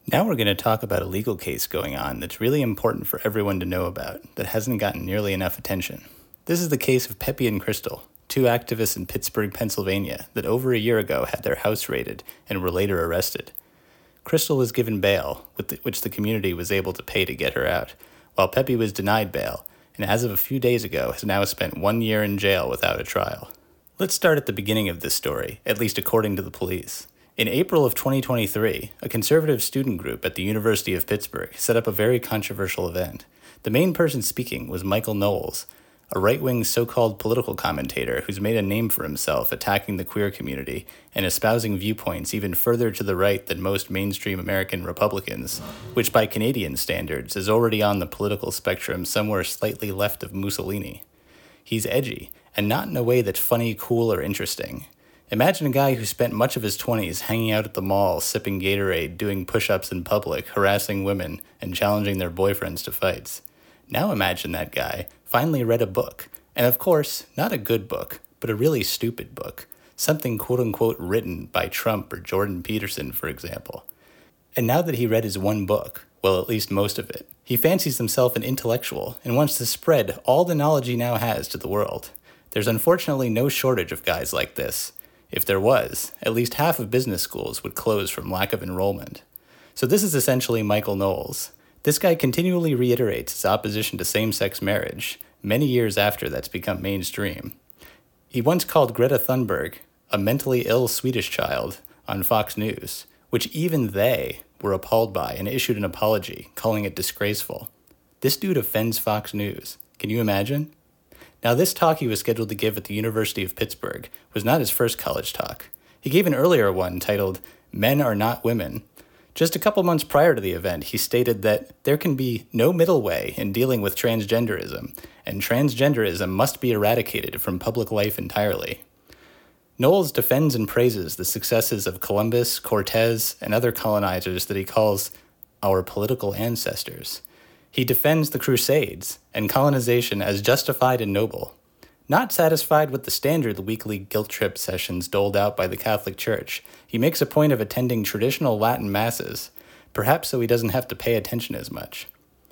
Now we're going to talk about a legal case going on that's really important for everyone to know about that hasn't gotten nearly enough attention. This is the case of Pepe and Crystal, two activists in Pittsburgh, Pennsylvania that over a year ago had their house raided and were later arrested. Crystal was given bail, which the community was able to pay to get her out, while Pepe was denied bail, and as of a few days ago has now spent 1 year in jail without a trial. Let's start at the beginning of this story, at least according to the police. In April of 2023, a conservative student group at the University of Pittsburgh set up a very controversial event. The main person speaking was Michael Knowles, a right-wing so-called political commentator who's made a name for himself attacking the queer community and espousing viewpoints even further to the right than most mainstream American Republicans, which by Canadian standards is already on the political spectrum somewhere slightly left of Mussolini. He's edgy, and not in a way that's funny, cool, or interesting. Imagine a guy who spent much of his 20s hanging out at the mall, sipping Gatorade, doing push-ups in public, harassing women, and challenging their boyfriends to fights. Now imagine that guy finally read a book, and of course, not a good book, but a really stupid book, something quote-unquote written by Trump or Jordan Peterson, for example. And now that he read his one book, well, at least most of it, he fancies himself an intellectual and wants to spread all the knowledge he now has to the world. There's unfortunately no shortage of guys like this. If there was, at least half of business schools would close from lack of enrollment. So this is essentially Michael Knowles. This guy continually reiterates his opposition to same-sex marriage, many years after that's become mainstream. He once called Greta Thunberg a mentally ill Swedish child on Fox News, which even they were appalled by and issued an apology, calling it disgraceful. This dude offends Fox News. Can you imagine? Now, this talk he was scheduled to give at the University of Pittsburgh was not his first college talk. He gave an earlier one titled, "Men Are Not Women." Just a couple months prior to the event, he stated that there can be no middle way in dealing with transgenderism, and transgenderism must be eradicated from public life entirely. Knowles defends and praises the successes of Columbus, Cortez, and other colonizers that he calls our political ancestors. He defends the Crusades and colonization as justified and noble. Not satisfied with the standard weekly guilt trip sessions doled out by the Catholic Church, he makes a point of attending traditional Latin masses, perhaps so he doesn't have to pay attention as much.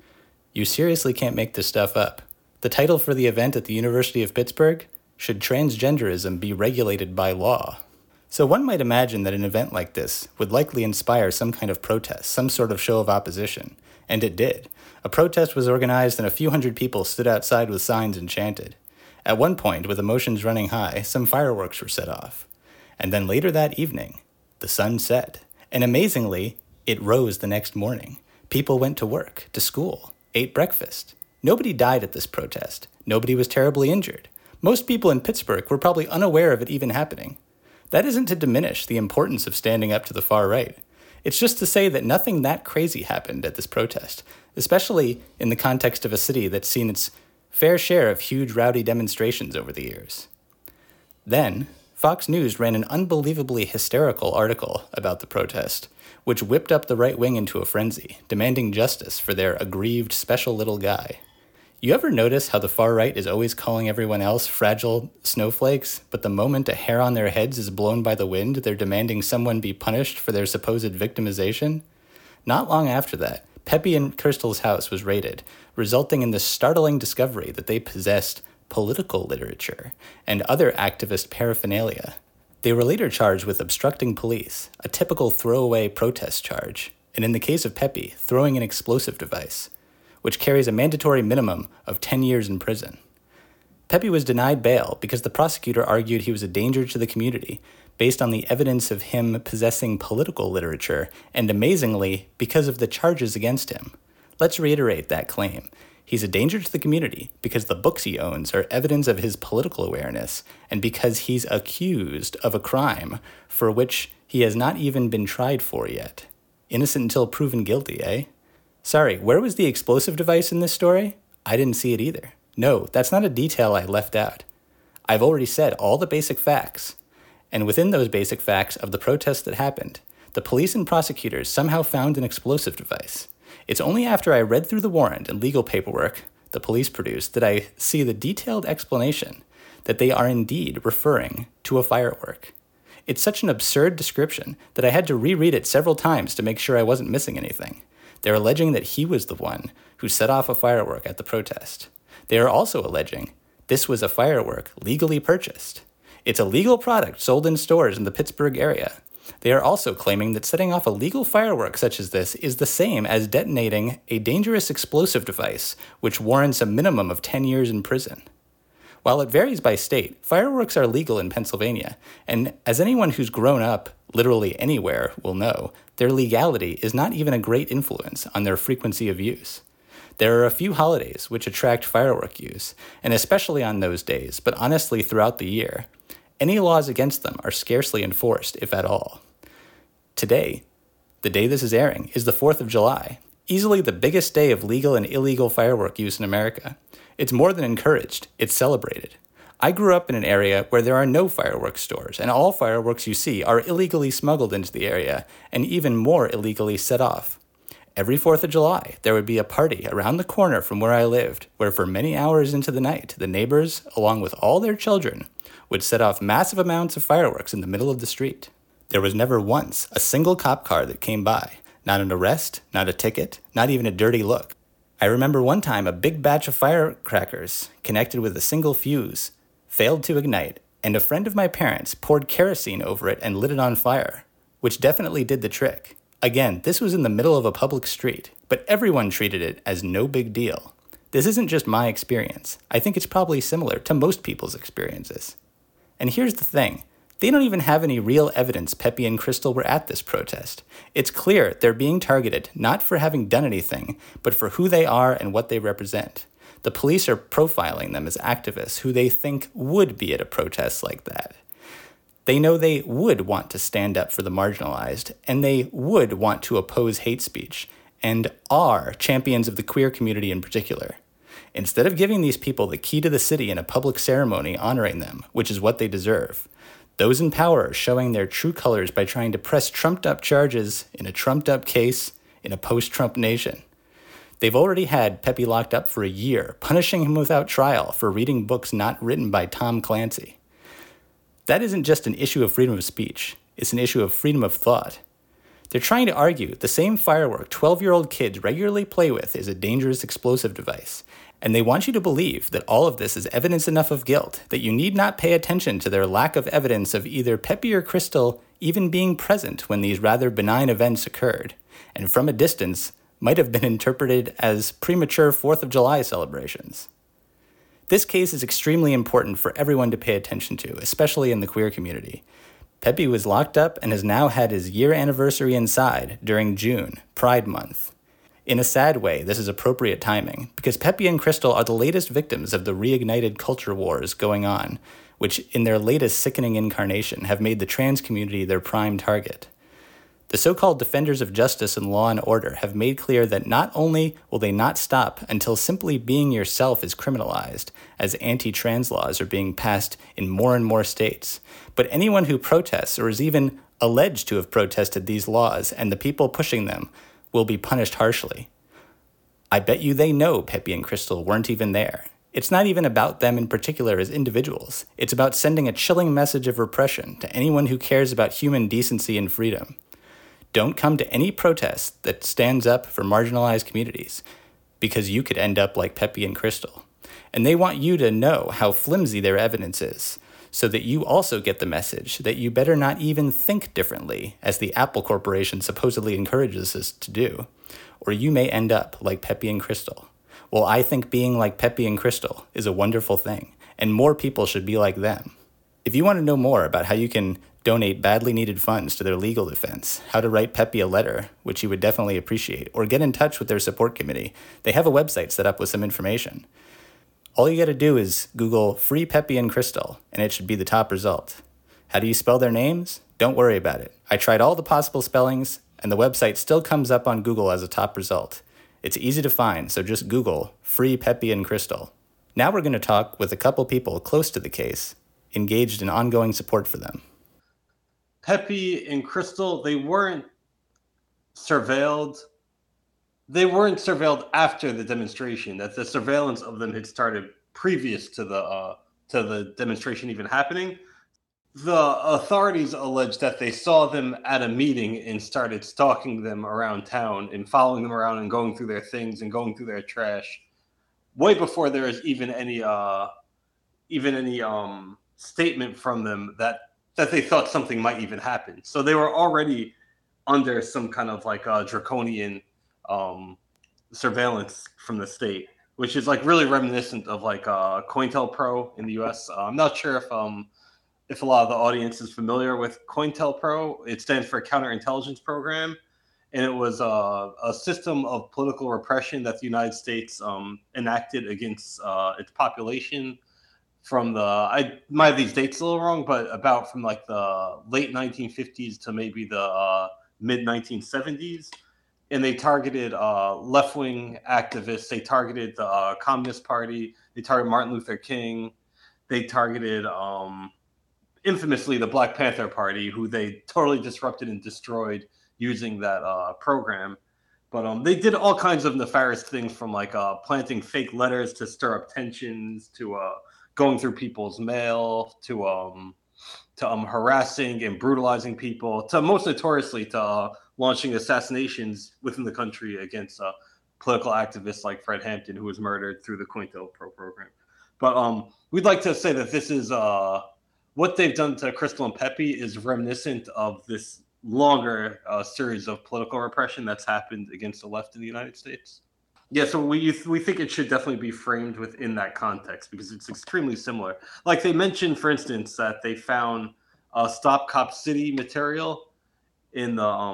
You seriously can't make this stuff up. The title for the event at the University of Pittsburgh? Should transgenderism be regulated by law? So one might imagine that an event like this would likely inspire some kind of protest, some sort of show of opposition. And it did. A protest was organized and a few hundred people stood outside with signs and chanted. At one point, with emotions running high, some fireworks were set off. And then later that evening, the sun set. And amazingly, it rose the next morning. People went to work, to school, ate breakfast. Nobody died at this protest. Nobody was terribly injured. Most people in Pittsburgh were probably unaware of it even happening. That isn't to diminish the importance of standing up to the far right. It's just to say that nothing that crazy happened at this protest, especially in the context of a city that's seen its fair share of huge rowdy demonstrations over the years. Then, Fox News ran an unbelievably hysterical article about the protest, which whipped up the right wing into a frenzy, demanding justice for their aggrieved special little guy. You ever notice how the far right is always calling everyone else fragile snowflakes, but the moment a hair on their heads is blown by the wind, they're demanding someone be punished for their supposed victimization? Not long after that, Pepe and Crystal's house was raided, resulting in the startling discovery that they possessed political literature and other activist paraphernalia. They were later charged with obstructing police, a typical throwaway protest charge, and in the case of Pepe, throwing an explosive device, which carries a mandatory minimum of 10 years in prison. Pepe was denied bail because the prosecutor argued he was a danger to the community based on the evidence of him possessing political literature, and amazingly, because of the charges against him. Let's reiterate that claim. He's a danger to the community because the books he owns are evidence of his political awareness, and because he's accused of a crime for which he has not even been tried for yet. Innocent until proven guilty, eh? Sorry, where was the explosive device in this story? I didn't see it either. No, that's not a detail I left out. I've already said all the basic facts. And within those basic facts of the protest that happened, the police and prosecutors somehow found an explosive device. It's only after I read through the warrant and legal paperwork the police produced that I see the detailed explanation that they are indeed referring to a firework. It's such an absurd description that I had to reread it several times to make sure I wasn't missing anything. They're alleging that he was the one who set off a firework at the protest. They are also alleging this was a firework legally purchased. It's a legal product sold in stores in the Pittsburgh area. They are also claiming that setting off a legal firework such as this is the same as detonating a dangerous explosive device, which warrants a minimum of 10 years in prison. While it varies by state, fireworks are legal in Pennsylvania, and as anyone who's grown up literally anywhere will know, their legality is not even a great influence on their frequency of use. There are a few holidays which attract firework use, and especially on those days, but honestly throughout the year, any laws against them are scarcely enforced, if at all. Today, the day this is airing, is the 4th of July, easily the biggest day of legal and illegal firework use in America. It's more than encouraged, it's celebrated. I grew up in an area where there are no fireworks stores, and all fireworks you see are illegally smuggled into the area, and even more illegally set off. Every 4th of July, there would be a party around the corner from where I lived, where for many hours into the night, the neighbors, along with all their children, would set off massive amounts of fireworks in the middle of the street. There was never once a single cop car that came by, not an arrest, not a ticket, not even a dirty look. I remember one time a big batch of firecrackers connected with a single fuse failed to ignite, and a friend of my parents poured kerosene over it and lit it on fire, which definitely did the trick. Again, this was in the middle of a public street, but everyone treated it as no big deal. This isn't just my experience. I think it's probably similar to most people's experiences. And here's the thing. They don't even have any real evidence Pepe and Crystal were at this protest. It's clear they're being targeted not for having done anything, but for who they are and what they represent. The police are profiling them as activists who they think would be at a protest like that. They know they would want to stand up for the marginalized, and they would want to oppose hate speech, and are champions of the queer community in particular. Instead of giving these people the key to the city in a public ceremony honoring them, which is what they deserve, those in power are showing their true colors by trying to press trumped-up charges in a trumped-up case in a post-Trump nation. They've already had Pepe locked up for a year, punishing him without trial for reading books not written by Tom Clancy. That isn't just an issue of freedom of speech, it's an issue of freedom of thought. They're trying to argue the same firework 12-year-old kids regularly play with is a dangerous explosive device, and they want you to believe that all of this is evidence enough of guilt that you need not pay attention to their lack of evidence of either Pepe or Crystal even being present when these rather benign events occurred, and from a distance might have been interpreted as premature 4th of July celebrations. This case is extremely important for everyone to pay attention to, especially in the queer community. Pepe was locked up and has now had his year anniversary inside during June, Pride Month. In a sad way, this is appropriate timing, because Pepe and Crystal are the latest victims of the reignited culture wars going on, which in their latest sickening incarnation have made the trans community their prime target. The so-called defenders of justice and law and order have made clear that not only will they not stop until simply being yourself is criminalized, as anti-trans laws are being passed in more and more states, but anyone who protests or is even alleged to have protested these laws and the people pushing them will be punished harshly. I bet you they know Pepe and Crystal weren't even there. It's not even about them in particular as individuals. It's about sending a chilling message of repression to anyone who cares about human decency and freedom. Don't come to any protest that stands up for marginalized communities, because you could end up like Pepe and Crystal. And they want you to know how flimsy their evidence is, so that you also get the message that you better not even think differently, as the Apple Corporation supposedly encourages us to do, or you may end up like Pepe and Crystal. Well, I think being like Pepe and Crystal is a wonderful thing, and more people should be like them. If you want to know more about how you can donate badly needed funds to their legal defense, how to write Pepe a letter, which you would definitely appreciate, or get in touch with their support committee, they have a website set up with some information. All you gotta do is Google Free Pepe and Crystal, and it should be the top result. How do you spell their names? Don't worry about it. I tried all the possible spellings, and the website still comes up on Google as a top result. It's easy to find, so just Google Free Pepe and Crystal. Now we're gonna talk with a couple people close to the case, engaged in ongoing support for them. Pepe and Crystal, they weren't surveilled. They weren't surveilled after the demonstration. That the surveillance of them had started previous to the demonstration even happening. The authorities allege that they saw them at a meeting and started stalking them around town and following them around and going through their things and going through their trash way before there is even any statement from them that they thought something might even happen. So they were already under some kind of like draconian um, surveillance from the state, which is like really reminiscent of like COINTELPRO in the U.S. I'm not sure if a lot of the audience is familiar with COINTELPRO. It stands for Counterintelligence Program, and it was a system of political repression that the United States enacted against its population from I might have these dates a little wrong, but about from like the late 1950s to maybe the mid 1970s. And they targeted left wing activists. They targeted the Communist Party. They targeted Martin Luther King. They targeted infamously the Black Panther Party, who they totally disrupted and destroyed using that program. But they did all kinds of nefarious things, from like planting fake letters to stir up tensions, to going through people's mail, to harassing and brutalizing people, to most notoriously to launching assassinations within the country against political activists like Fred Hampton, who was murdered through the COINTELPRO program. But we'd like to say that this is what they've done to Crystal and Pepe is reminiscent of this longer series of political repression that's happened against the left in the United States. Yeah, so we think it should definitely be framed within that context because it's extremely similar. Like they mentioned, for instance, that they found Stop Cop City material in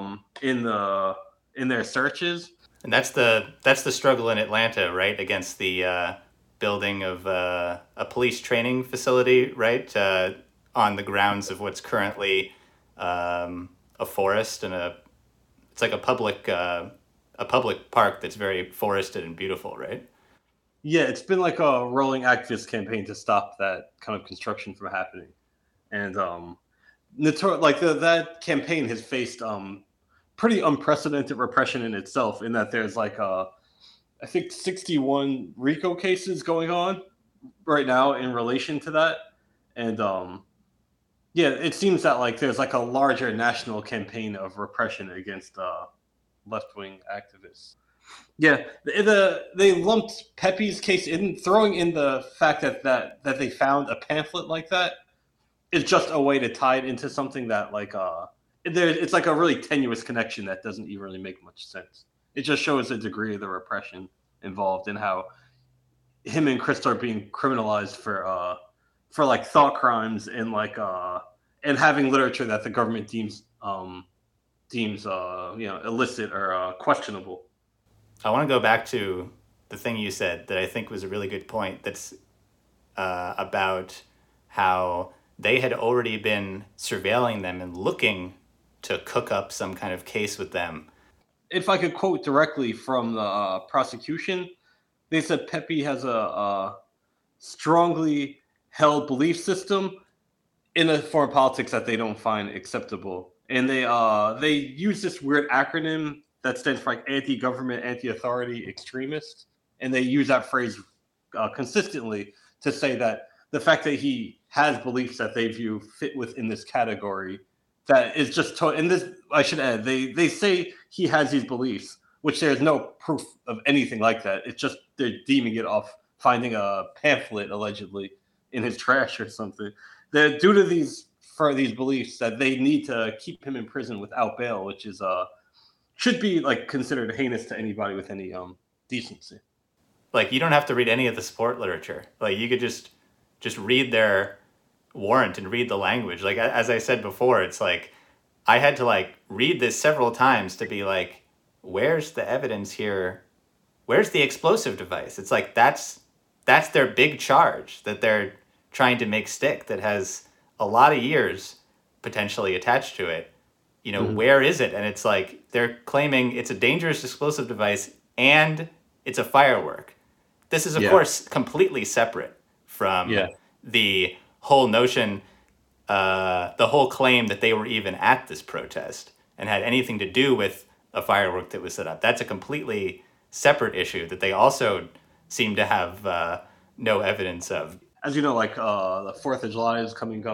in their searches. And that's the struggle in Atlanta, right, against the building of a police training facility, right, on the grounds of what's currently a forest and it's like a public park that's very forested and beautiful, right? Yeah, it's been like a rolling activist campaign to stop that kind of construction from happening, and that campaign has faced pretty unprecedented repression in itself. In that there's like I think 61 RICO cases going on right now in relation to that, and yeah, it seems that like there's like a larger national campaign of repression against left wing activists. Yeah, they lumped Pepe's case in, throwing in the fact that they found a pamphlet like that is just a way to tie it into something that like it's like a really tenuous connection that doesn't even really make much sense. It just shows the degree of the repression involved and how him and Crystal are being criminalized for like thought crimes and like and having literature that the government deems illicit or questionable. I want to go back to the thing you said that I think was a really good point. That's about how they had already been surveilling them and looking to cook up some kind of case with them. If I could quote directly from the prosecution, they said Pepe has a strongly held belief system in a form of politics that they don't find acceptable, and they use this weird acronym that stands for like anti-government, anti-authority, extremist, and they use that phrase consistently to say that the fact that he has beliefs that they view fit within this category that is just and this I should add they say he has these beliefs, which there's no proof of anything like that. It's just they're deeming it off finding a pamphlet allegedly in his trash or something. They're due to these beliefs that they need to keep him in prison without bail, which is should be like considered heinous to anybody with any decency. Like you don't have to read any of the support literature. Like you could just read their warrant and read the language. Like as I said before, it's like I had to like read this several times to be like, where's the evidence here? Where's the explosive device? It's like that's their big charge that they're trying to make stick that has a lot of years potentially attached to it. You know, where is it? And it's like they're claiming it's a dangerous explosive device and it's a firework. This is, of course, completely separate from the whole notion, the whole claim that they were even at this protest and had anything to do with a firework that was set up. That's a completely separate issue that they also seem to have no evidence of. As you know, like the 4th of July is coming up.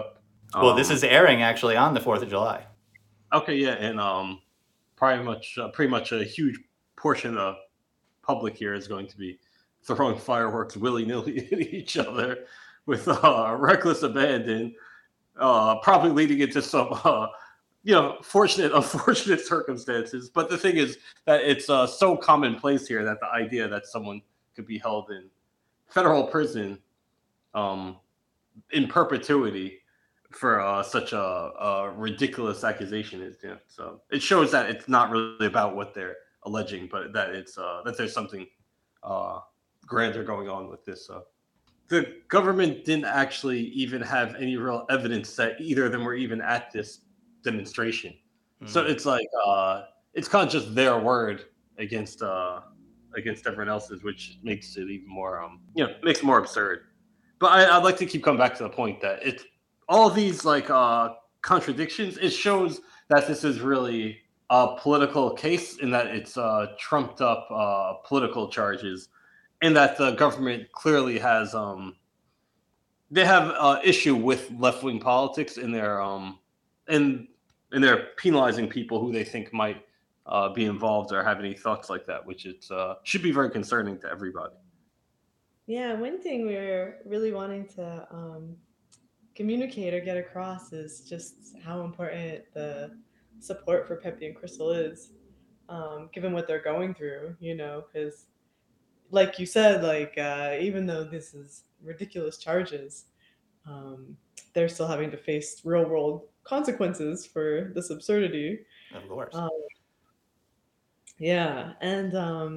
Well, this is airing actually on the 4th of July. Okay, yeah, and pretty much a huge portion of the public here is going to be throwing fireworks willy nilly at each other with reckless abandon, probably leading into some unfortunate circumstances. But the thing is that it's so commonplace here that the idea that someone could be held in federal prison um, in perpetuity for such a ridiculous accusation is, so it shows that it's not really about what they're alleging, but that it's that there's something uh, grander going on with this. The government didn't actually even have any real evidence that either of them were even at this demonstration. So it's like it's kind of just their word against everyone else's, which makes it even more makes it more absurd. But I'd like to keep coming back to the point that it's all these like contradictions. It shows that this is really a political case, in that it's trumped up political charges, and that the government clearly has they have issue with left wing politics in their and they're penalizing people who they think might be involved or have any thoughts like that, which it's should be very concerning to everybody. Yeah, one thing we're really wanting to communicate or get across is just how important the support for Pepe and Crystal is, given what they're going through, because like you said, like even though this is ridiculous charges, um, they're still having to face real world consequences for this absurdity. Of course. Yeah, and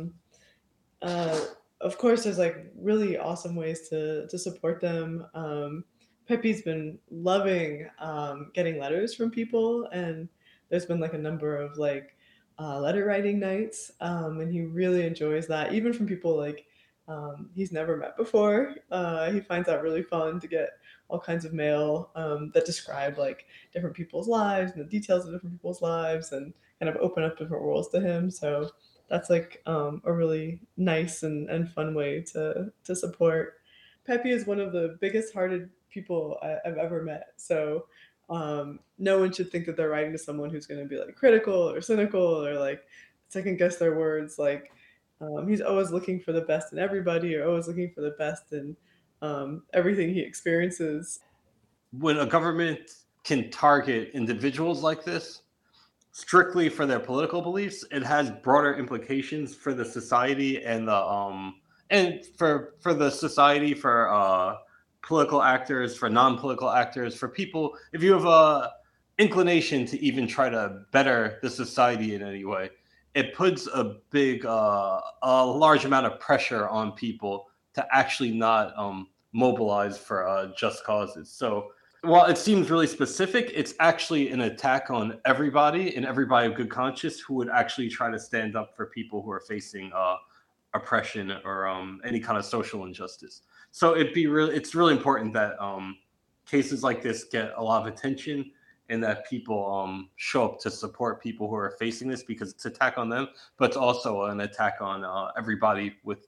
uh, of course, there's like really awesome ways to support them. Pepe's been loving getting letters from people, and there's been like a number of like letter writing nights, and he really enjoys that, even from people like he's never met before. He finds that really fun to get all kinds of mail that describe like different people's lives and the details of different people's lives, and kind of open up different worlds to him. So that's like a really nice and fun way to support. Pepe is one of the biggest hearted people I've ever met. So no one should think that they're writing to someone who's going to be like critical or cynical or like second guess their words. Like he's always looking for the best in everybody, or always looking for the best in everything he experiences. When a government can target individuals like this strictly for their political beliefs, it has broader implications for the society and for the society, for political actors, for non-political actors, for people. If you have a inclination to even try to better the society in any way, it puts a large amount of pressure on people to actually not mobilize for just causes. So while it seems really specific, it's actually an attack on everybody and everybody of good conscience who would actually try to stand up for people who are facing oppression or any kind of social injustice. So it's really important that cases like this get a lot of attention, and that people show up to support people who are facing this, because it's an attack on them, but it's also an attack on everybody with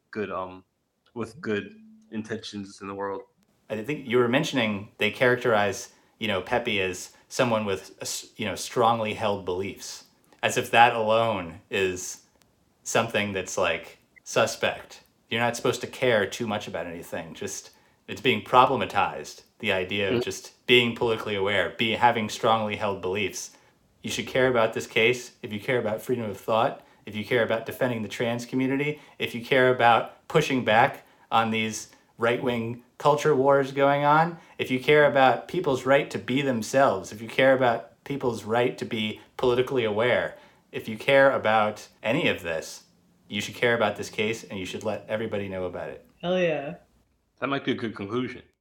good intentions in the world. I think you were mentioning they characterize, Pepe as someone with, strongly held beliefs, as if that alone is something that's like suspect. You're not supposed to care too much about anything. Just it's being problematized. The idea of just being politically aware, having strongly held beliefs. You should care about this case if you care about freedom of thought, if you care about defending the trans community, if you care about pushing back on these right-wing culture wars going on, if you care about people's right to be themselves, if you care about people's right to be politically aware, if you care about any of this, you should care about this case, and you should let everybody know about it. Hell yeah. That might be a good conclusion.